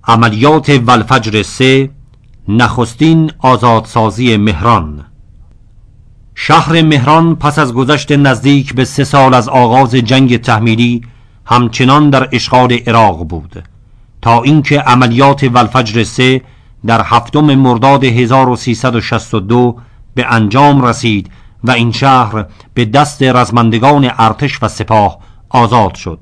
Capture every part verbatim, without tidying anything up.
عملیات والفجر سه، نخستین آزادسازی مهران. شهر مهران پس از گذشت نزدیک به سه سال از آغاز جنگ تحمیلی همچنان در اشغال عراق بود تا اینکه عملیات والفجر سه در هفتم مرداد هزار و سیصد و شصت و دو به انجام رسید و این شهر به دست رزمندگان ارتش و سپاه آزاد شد.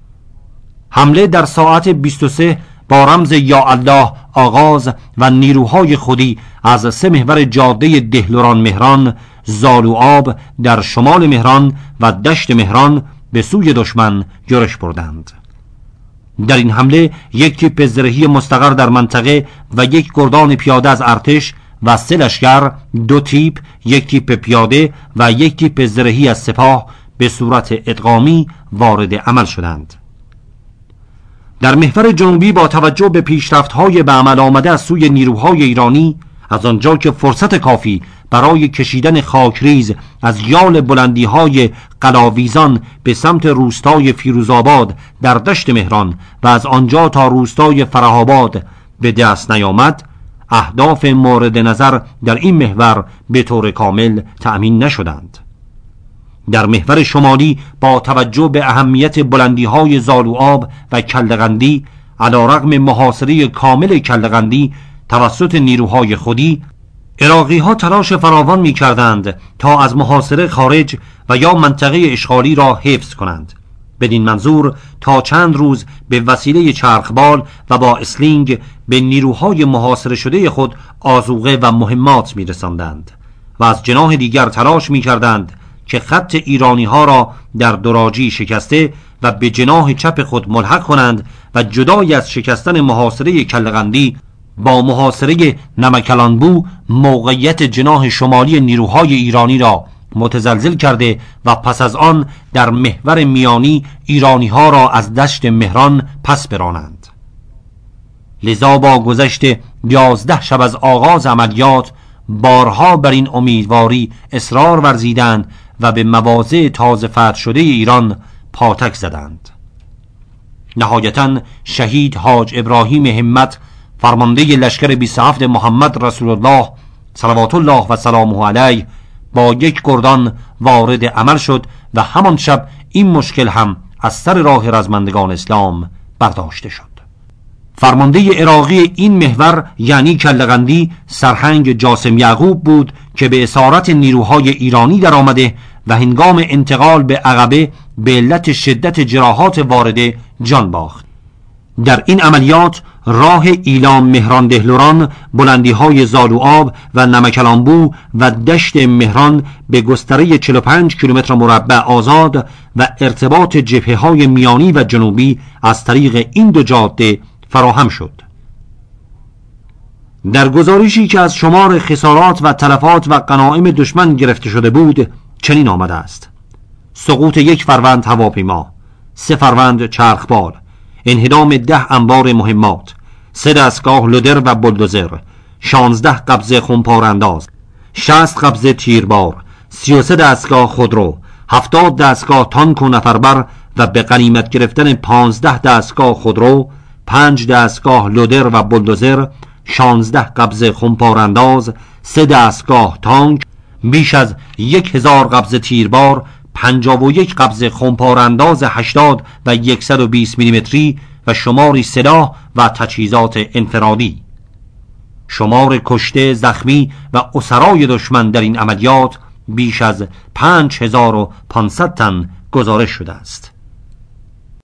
حمله در ساعت بیست و سه با رمز یا الله آغاز و نیروهای خودی از سه محور جاده دهلوران مهران، زالوآب در شمال مهران و دشت مهران به سوی دشمن یورش بردند. در این حمله یک تیپ زرهی مستقر در منطقه و یک گردان پیاده از ارتش و سه لشکر، دو تیپ، یک تیپ پیاده و یک تیپ زرهی از سپاه به صورت ادغامی وارد عمل شدند. در محور جنوبی با توجه به پیشرفت‌های به عمل آمده از سوی نیروهای ایرانی، از آنجا که فرصت کافی برای کشیدن خاکریز از یال بلندی‌های قلاویزان به سمت روستای فیروزآباد در دشت مهران و از آنجا تا روستای فره‌آباد به دست نیامد، اهداف مورد نظر در این محور به طور کامل تأمین نشدند. در محور شمالی با توجه به اهمیت بلندی‌های زالوآب و کله‌قندی، علی‌رغم محاصره کامل کله‌قندی توسط نیروهای خودی، عراقی‌ها تلاش فراوان می‌کردند تا از محاصره خارج و یا منطقه اشغالی را حفظ کنند. بدین منظور تا چند روز به وسیله چرخبال و با اسلینگ به نیروهای محاصره شده خود آذوقه و مهمات می‌رساندند و از جناح دیگر تلاش می‌کردند که خط ایرانی‌ها را در دراجی شکسته و به جناح چپ خود ملحق کنند و جدای از شکستن محاصره کله‌قندی با محاصره نمکلانبو موقعیت جناح شمالی نیروهای ایرانی را متزلزل کرده و پس از آن در محور میانی ایرانی‌ها را از دشت مهران پس برانند. لذا با گذشت یازده شب از آغاز عملیات بارها بر این امیدواری اصرار ورزیدند و به مواضع تازه فتح شده ایران پاتک زدند. نهایتاً شهید حاج ابراهیم همت، فرمانده لشکر بیست و هفت محمد رسول الله صلوات الله و سلامه علیه، با یک گردان وارد عمل شد و همان شب این مشکل هم از سر راه رزمندگان اسلام برداشته شد. فرمانده عراقی این محور یعنی کله‌قندی سرهنگ جاسم یعقوب بود که به اسارت نیروهای ایرانی در آمده و هنگام انتقال به عقبه به علت شدت جراحات وارده جان باخت. در این عملیات راه ایلام مهران دهلوران، بلندی‌های زالوآب و نمکلانبو و دشت مهران به گستره چهل و پنج کیلومتر مربع آزاد و ارتباط جبهه‌های میانی و جنوبی از طریق این دو جاده فراهم شد. در گزارشی که از شمار خسارات و تلفات و غنایم دشمن گرفته شده بود چنین آمده است: سقوط یک فروند هواپیما، سه فروند چرخبال، انهدام ده انبار مهمات، سه دستگاه لودر و بلدوزر، شانزده قبضه خمپارانداز، شصت قبضه تیربار، سی و سه دستگاه خودرو، هفتاد دستگاه تانک و نفربر و به غنیمت گرفتن پانزده دستگاه خودرو، پنج دستگاه لودر و بلدوزر، شانزده قبضه خمپارانداز، سه دستگاه تانک، بیش از یک هزار قبضه تیربار، پنجاه و یک قبضه خمپارانداز هشتاد و صد و بیست میلیمتری و شماری سلاح و تجهیزات انفرادی. شمار کشته، زخمی و اسرای دشمن در این عملیات بیش از پنج هزار و پانصد تن گزارش شده است.